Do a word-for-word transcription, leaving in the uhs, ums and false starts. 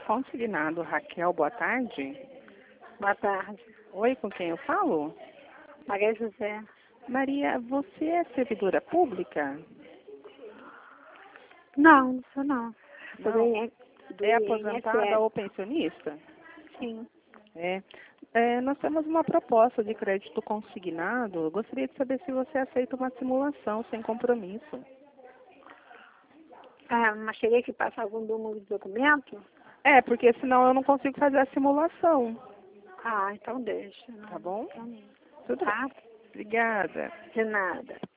Consignado Raquel, boa tarde. Boa tarde. Oi, com quem eu falo? Maria José. Maria, você é servidora pública? Não, não sou não. Sou do Não. I N- do É aposentada I N S S. ou pensionista? Sim. É. É, nós temos uma proposta de crédito consignado. Eu gostaria de saber se você aceita uma simulação sem compromisso. Ah, mas teria que passar algum número de documento? É, porque senão eu não consigo fazer a simulação. Ah, então deixa. Tá bom? Então, Tudo bem. tá? Obrigada. De nada.